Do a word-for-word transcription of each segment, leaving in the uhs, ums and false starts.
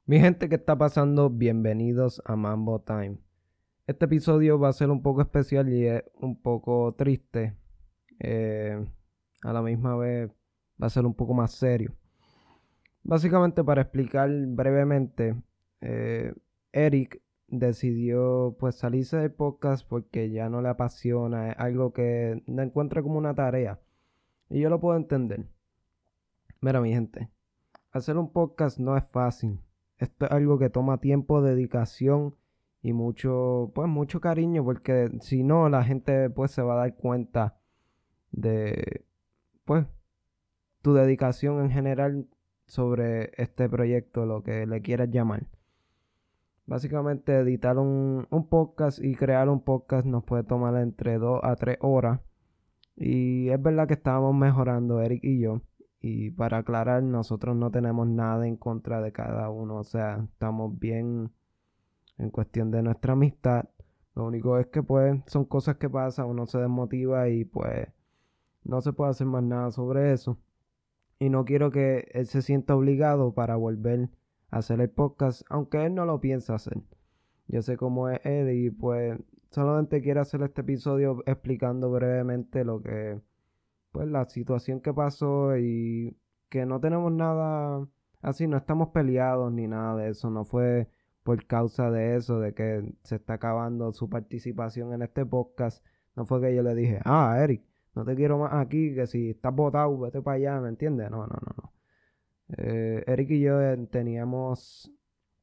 Mi gente, ¿qué está pasando? Bienvenidos a Mambo Time. Este episodio va a ser un poco especial y es un poco triste. Eh, a la misma vez va a ser un poco más serio. Básicamente, para explicar brevemente, eh, Eric decidió pues salirse del podcast porque ya no le apasiona, es algo que no encuentra como una tarea. Y yo lo puedo entender. Mira, mi gente, hacer un podcast no es fácil. Esto es algo que toma tiempo, dedicación y mucho, pues mucho cariño, porque si no, la gente pues se va a dar cuenta de, pues, tu dedicación en general sobre este proyecto, lo que le quieras llamar. Básicamente, editar un, un podcast y crear un podcast nos puede tomar entre dos a tres horas. Y es verdad que estábamos mejorando, Eric y yo. Y para aclarar, nosotros no tenemos nada en contra de cada uno. O sea, estamos bien en cuestión de nuestra amistad. Lo único es que pues son cosas que pasan, uno se desmotiva y pues no se puede hacer más nada sobre eso. Y no quiero que él se sienta obligado para volver a hacer el podcast, aunque él no lo piensa hacer. Yo sé cómo es él y pues solamente quiero hacer este episodio explicando brevemente lo que pues la situación que pasó y que no tenemos nada así, no estamos peleados ni nada de eso, no fue por causa de eso, de que se está acabando su participación en este podcast, no fue que yo le dije, ah, Eric, no te quiero más aquí, que si estás botado, vete para allá, ¿me entiendes? No, no, no, no. Eh, Eric y yo eh, teníamos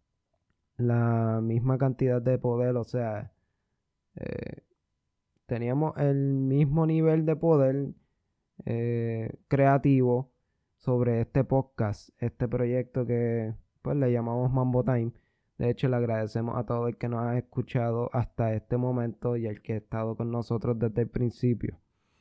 la misma cantidad de poder, o sea, eh, teníamos el mismo nivel de poder eh, creativo sobre este podcast, este proyecto que pues le llamamos Mambo Time. De hecho, le agradecemos a todo el que nos ha escuchado hasta este momento y el que ha estado con nosotros desde el principio.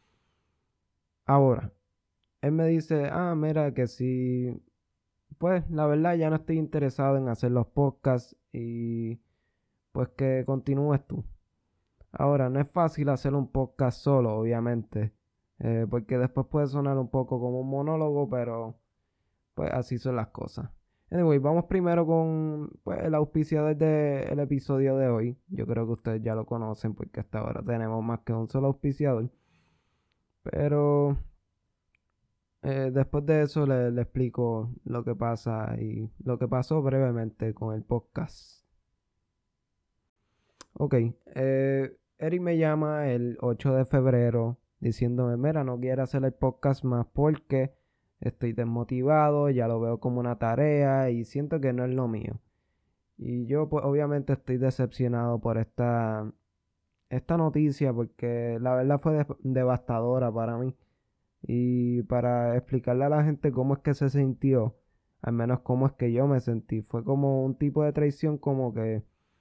Ahora, él me dice, ah, mira, que si, pues la verdad ya no estoy interesado en hacer los podcasts y pues que continúes tú. Ahora, no es fácil hacer un podcast solo, obviamente, eh, porque después puede sonar un poco como un monólogo, pero pues así son las cosas. Anyway, vamos primero con pues, el auspiciador del episodio de hoy. Yo creo que ustedes ya lo conocen porque hasta ahora tenemos más que un solo auspiciador. Pero eh, después de eso le, le explico lo que pasa y lo que pasó brevemente con el podcast. Ok, eh, Eric me llama el ocho de febrero diciéndome, mira, no quiero hacer el podcast más porque estoy desmotivado, ya lo veo como una tarea y siento que no es lo mío. Y yo pues obviamente estoy decepcionado por esta, esta noticia porque la verdad fue de- devastadora para mí. Y para explicarle a la gente cómo es que se sintió, al menos cómo es que yo me sentí, fue como un tipo de traición como que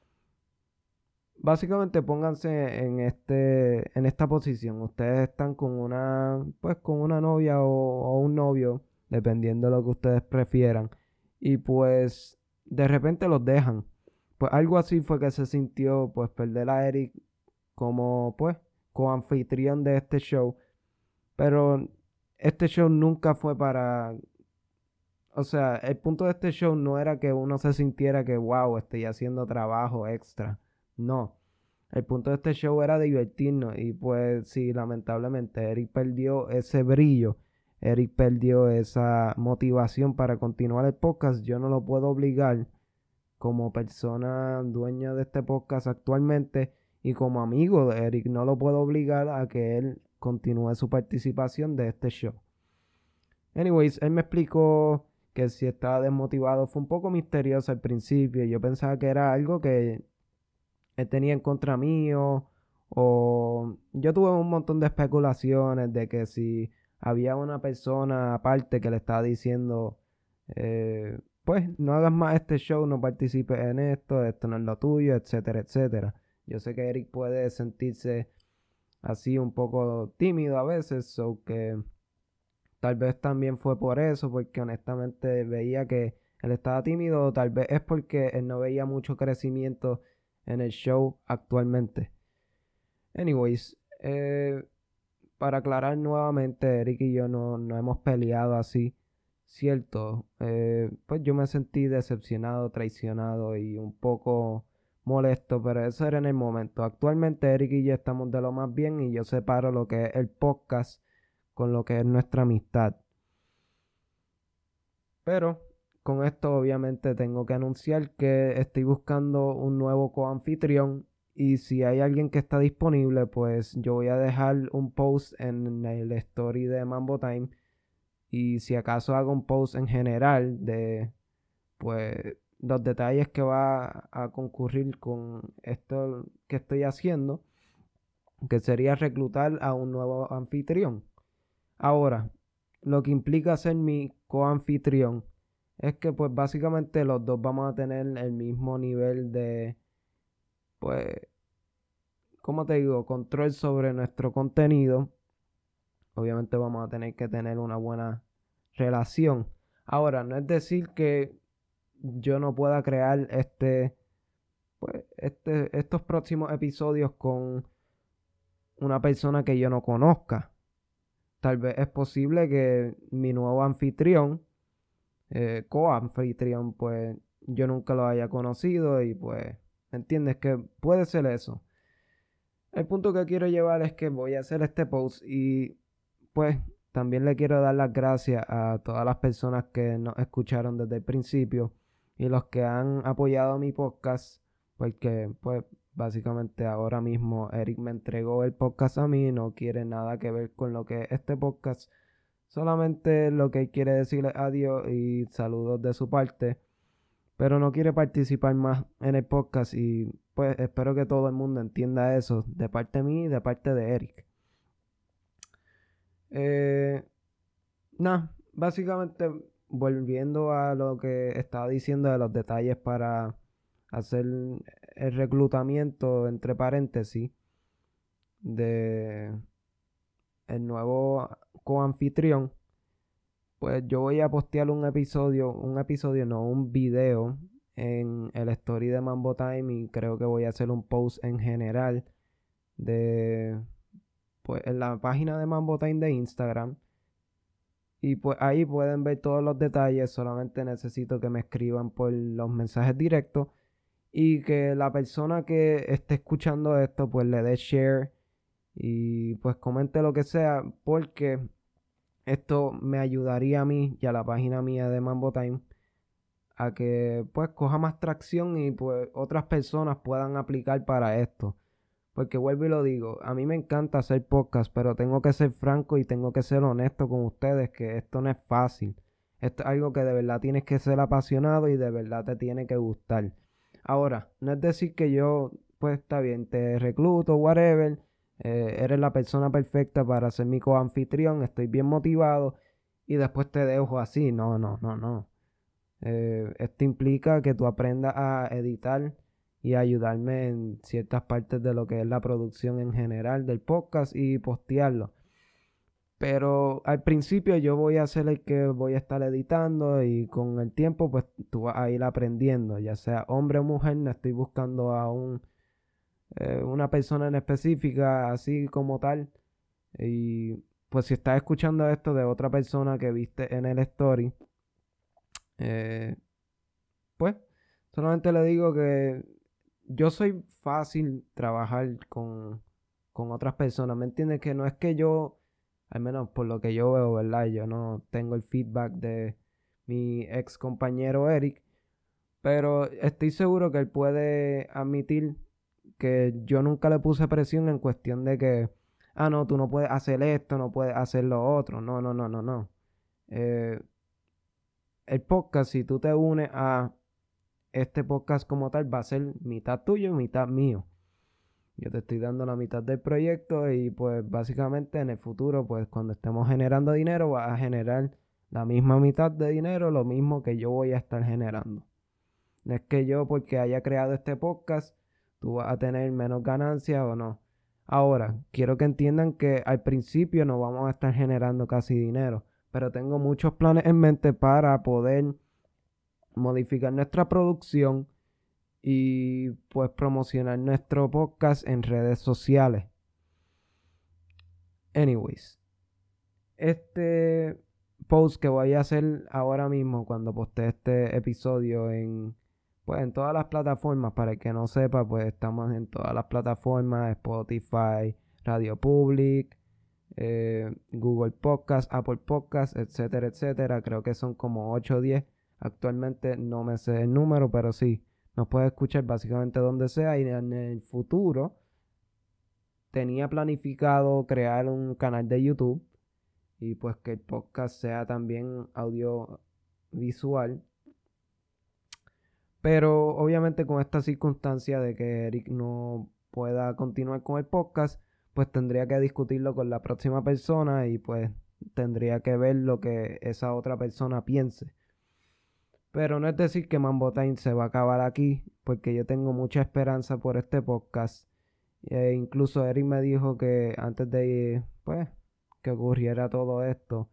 básicamente pónganse en este, en esta posición. Ustedes están con una, pues con una novia o, o un novio, dependiendo de lo que ustedes prefieran. Y pues de repente los dejan. Pues algo así fue que se sintió, pues perder a Eric como, pues, coanfitrión de este show. Pero este show nunca fue para, o sea, el punto de este show no era que uno se sintiera que, wow, estoy haciendo trabajo extra. No. El punto de este show era divertirnos y pues sí, lamentablemente Eric perdió ese brillo, Eric perdió esa motivación para continuar el podcast. Yo no lo puedo obligar como persona dueña de este podcast actualmente y como amigo de Eric, no lo puedo obligar a que él continúe su participación de este show. Anyways, él me explicó que si estaba desmotivado fue un poco misterioso al principio. Yo pensaba que era algo que él tenía en contra mío. O yo tuve un montón de especulaciones de que si había una persona aparte que le estaba diciendo, eh, pues no hagas más este show, no participes en esto, esto no es lo tuyo, etcétera, etcétera. Yo sé que Eric puede sentirse así un poco tímido a veces, o que tal vez también fue por eso, porque honestamente veía que él estaba tímido, o tal vez es porque él no veía mucho crecimiento en el show actualmente. Anyways, eh, para aclarar nuevamente, Eric y yo no, no hemos peleado así. cierto, eh, pues yo me sentí decepcionado, traicionado y un poco molesto, pero eso era en el momento. Actualmente Eric y yo estamos de lo más bien y yo separo lo que es el podcast con lo que es nuestra amistad. Pero con esto obviamente tengo que anunciar que estoy buscando un nuevo coanfitrión y si hay alguien que está disponible, pues yo voy a dejar un post en el story de Mambo Time y si acaso hago un post en general de pues los detalles que va a concurrir con esto que estoy haciendo, que sería reclutar a un nuevo anfitrión. Ahora, lo que implica ser mi coanfitrión es que pues básicamente los dos vamos a tener el mismo nivel de, pues, ¿cómo te digo? Control sobre nuestro contenido. Obviamente vamos a tener que tener una buena relación. Ahora, no es decir que yo no pueda crear este, pues, este, estos próximos episodios con una persona que yo no conozca. Tal vez es posible que mi nuevo anfitrión, eh, co-anfitrión, pues yo nunca lo haya conocido y pues, ¿entiendes? Que puede ser eso. El punto que quiero llevar es que voy a hacer este post y pues también le quiero dar las gracias a todas las personas que nos escucharon desde el principio y los que han apoyado mi podcast, porque pues básicamente ahora mismo Eric me entregó el podcast a mí, no quiere nada que ver con lo que es este podcast, solamente lo que quiere decirle adiós y saludos de su parte, pero no quiere participar más en el podcast y pues espero que todo el mundo entienda eso de parte de mí y de parte de Eric. Eh, Nada, básicamente volviendo a lo que estaba diciendo de los detalles para hacer el reclutamiento, entre paréntesis, de el nuevo coanfitrión, pues yo voy a postear un episodio, un episodio, no, un video en el story de Mambo Time y creo que voy a hacer un post en general de, pues en la página de Mambo Time de Instagram. Y pues ahí pueden ver todos los detalles, solamente necesito que me escriban por los mensajes directos y que la persona que esté escuchando esto pues le dé share y pues comente lo que sea porque esto me ayudaría a mí y a la página mía de Mambo Time a que pues coja más tracción y pues otras personas puedan aplicar para esto. Porque vuelvo y lo digo, a mí me encanta hacer podcast, pero tengo que ser franco y tengo que ser honesto con ustedes que esto no es fácil. Esto es algo que de verdad tienes que ser apasionado y de verdad te tiene que gustar. Ahora, no es decir que yo, pues está bien, te recluto, whatever, eh, eres la persona perfecta para ser mi coanfitrión, estoy bien motivado y después te dejo así. No, no, no, no. Eh, esto implica que tú aprendas a editar y ayudarme en ciertas partes de lo que es la producción en general del podcast y postearlo. Pero al principio yo voy a ser el que voy a estar editando y con el tiempo pues tú vas a ir aprendiendo, ya sea hombre o mujer, no estoy buscando a un, eh, una persona en específica así como tal. Y pues si estás escuchando esto de otra persona que viste en el story, eh, pues solamente le digo que yo soy fácil trabajar con, con otras personas, ¿me entiendes? Que no es que yo, al menos por lo que yo veo, ¿verdad? Yo no tengo el feedback de mi ex compañero Eric, pero estoy seguro que él puede admitir que yo nunca le puse presión en cuestión de que, ah, no, tú no puedes hacer esto, no puedes hacer lo otro. No, no, no, no, no. Eh, el podcast, si tú te unes a este podcast como tal, va a ser mitad tuyo y mitad mío. Yo te estoy dando la mitad del proyecto y pues básicamente en el futuro, pues cuando estemos generando dinero, vas a generar la misma mitad de dinero, lo mismo que yo voy a estar generando. No es que yo porque haya creado este podcast, tú vas a tener menos ganancias o no. Ahora, quiero que entiendan que al principio no vamos a estar generando casi dinero, pero tengo muchos planes en mente para poder modificar nuestra producción y pues promocionar nuestro podcast en redes sociales. Anyways, este post que voy a hacer ahora mismo cuando postee este episodio en, pues, en todas las plataformas. Para el que no sepa, pues estamos en todas las plataformas: Spotify, Radio Public, eh, Google Podcast, Apple Podcast, etcétera, etcétera. Creo que son como ocho o diez. Actualmente no me sé el número, pero sí, nos puedes escuchar básicamente donde sea. Y en el futuro tenía planificado crear un canal de YouTube y pues que el podcast sea también audiovisual. Pero obviamente con esta circunstancia de que Eric no pueda continuar con el podcast, pues tendría que discutirlo con la próxima persona y pues tendría que ver lo que esa otra persona piense. Pero no es decir que Mambo Time se va a acabar aquí, porque yo tengo mucha esperanza por este podcast. E incluso Eric me dijo que antes de, pues, que ocurriera todo esto,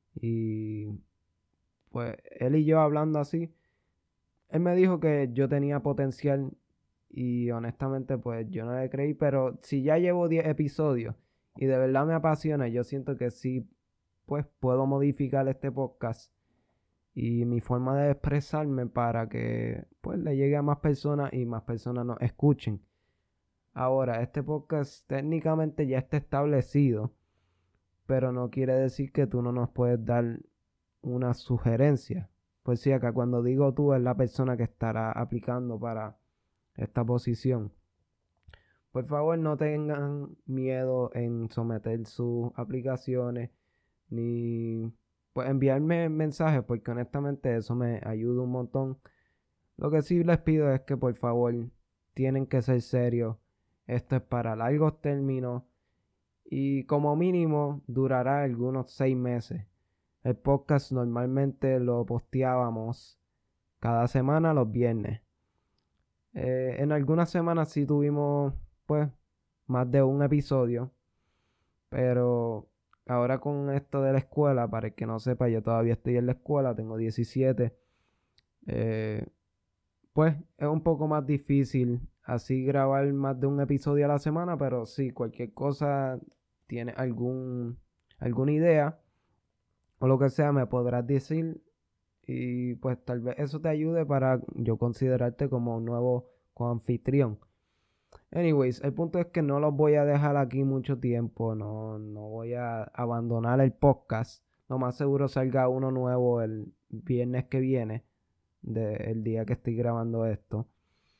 y pues él y yo hablando así, él me dijo que yo tenía potencial y honestamente pues yo no le creí, pero si ya llevo diez episodios y de verdad me apasiona, yo siento que sí, pues puedo modificar este podcast y mi forma de expresarme para que pues le llegue a más personas y más personas nos escuchen. Ahora, este podcast técnicamente ya está establecido, pero no quiere decir que tú no nos puedes dar una sugerencia. Pues sí, acá cuando digo tú es la persona que estará aplicando para esta posición. Por favor, no tengan miedo en someter sus aplicaciones ni pues enviarme mensajes, porque honestamente eso me ayuda un montón. Lo que sí les pido es que por favor tienen que ser serios. Esto es para largos términos y como mínimo durará algunos seis meses. El podcast normalmente lo posteábamos cada semana los viernes. Eh, en algunas semanas sí tuvimos pues más de un episodio, pero ahora con esto de la escuela, para el que no sepa, yo todavía estoy en la escuela, tengo diecisiete. Eh, pues es un poco más difícil así grabar más de un episodio a la semana, pero sí, cualquier cosa, tiene algún, alguna idea o lo que sea, me podrás decir y pues tal vez eso te ayude para yo considerarte como un nuevo coanfitrión. Anyways, el punto es que no los voy a dejar aquí mucho tiempo, no, no voy a abandonar el podcast. Lo más seguro salga uno nuevo el viernes que viene, del día que estoy grabando esto.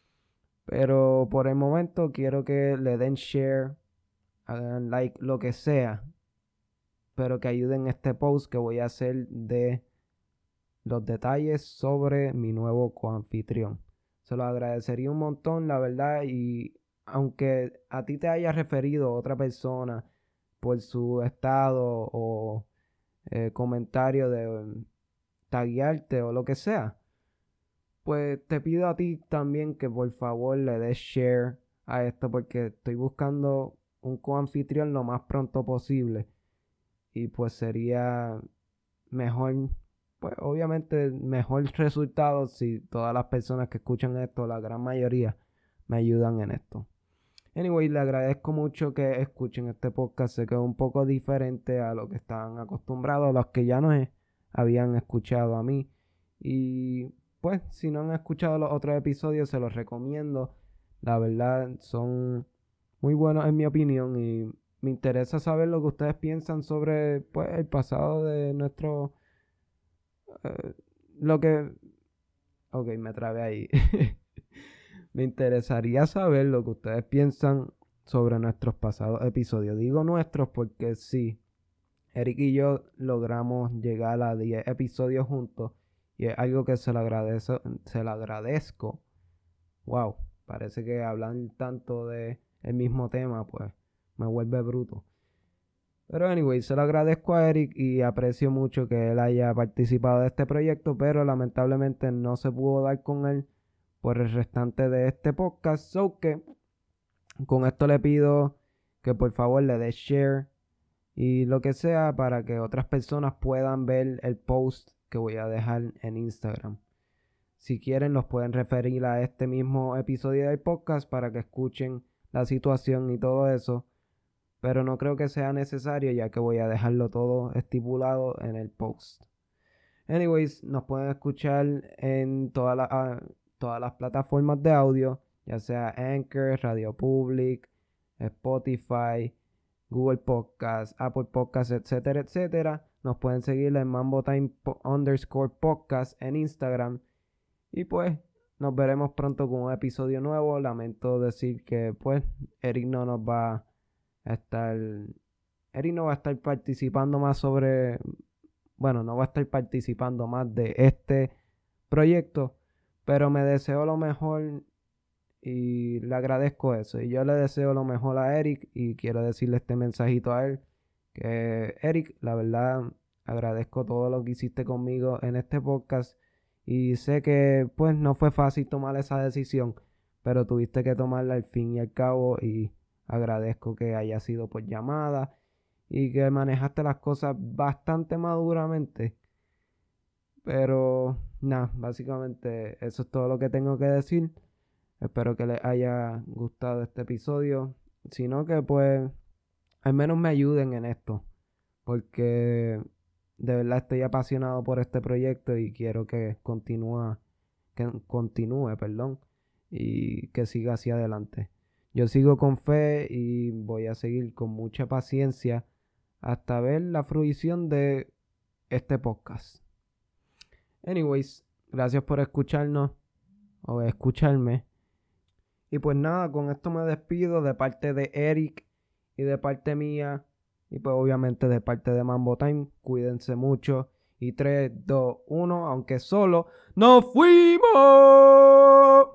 Pero por el momento quiero que le den share, hagan like, lo que sea, pero que ayuden este post que voy a hacer de los detalles sobre mi nuevo coanfitrión. Se lo agradecería un montón, la verdad, y aunque a ti te haya referido otra persona por su estado o eh, comentario de um, taguearte o lo que sea, pues te pido a ti también que por favor le des share a esto porque estoy buscando un coanfitrión lo más pronto posible y pues sería mejor, pues obviamente mejor resultado si todas las personas que escuchan esto, la gran mayoría, me ayudan en esto. Anyway, le agradezco mucho que escuchen este podcast. Sé que es un poco diferente a lo que estaban acostumbrados, a los que ya no he- habían escuchado a mí. Y pues, si no han escuchado los otros episodios, se los recomiendo. La verdad, son muy buenos en mi opinión y me interesa saber lo que ustedes piensan sobre pues, el pasado de nuestro... eh, lo que... Ok, me trabé ahí. Me interesaría saber lo que ustedes piensan sobre nuestros pasados episodios. Digo nuestros porque sí, Eric y yo logramos llegar a diez episodios juntos y es algo que se lo agradezco, se lo agradezco. Wow, parece que hablan tanto de el mismo tema, pues me vuelve bruto. Pero anyway, se lo agradezco a Eric y aprecio mucho que él haya participado de este proyecto, pero lamentablemente no se pudo dar con él por el restante de este podcast. So que con esto le pido que por favor le dé share y lo que sea para que otras personas puedan ver el post que voy a dejar en Instagram. Si quieren, los pueden referir a este mismo episodio del podcast para que escuchen la situación y todo eso. pero no creo que sea necesario ya que voy a dejarlo todo estipulado en el post. Anyways, nos pueden escuchar en todas las, ah, todas las plataformas de audio, ya sea Anchor, Radio Public, Spotify, Google Podcast, Apple Podcast, etcétera, etcétera. Nos pueden seguir en Mambo Time underscore podcast en Instagram. Y pues nos veremos pronto con un episodio nuevo. Lamento decir que pues Eric no nos va a estar... Eric no va a estar participando más sobre... Bueno, no va a estar participando más de este proyecto. Pero me deseo lo mejor y le agradezco eso. Y yo le deseo lo mejor a Eric y quiero decirle este mensajito a él. Que Eric, la verdad, agradezco todo lo que hiciste conmigo en este podcast. Y sé que pues no fue fácil tomar esa decisión, pero tuviste que tomarla al fin y al cabo y agradezco que haya sido por llamada y que manejaste las cosas bastante maduramente. Pero nada, básicamente eso es todo lo que tengo que decir. Espero que les haya gustado este episodio. Si no, que pues al menos me ayuden en esto, porque de verdad estoy apasionado por este proyecto y quiero que continúe, que continúe, perdón, y que siga hacia adelante. Yo sigo con fe y voy a seguir con mucha paciencia hasta ver la fruición de este podcast. Anyways, gracias por escucharnos o escucharme. Y pues nada, con esto me despido de parte de Eric y de parte mía. Y pues obviamente de parte de Mambo Time. Cuídense mucho. Y tres, dos, uno, aunque solo, ¡nos fuimos!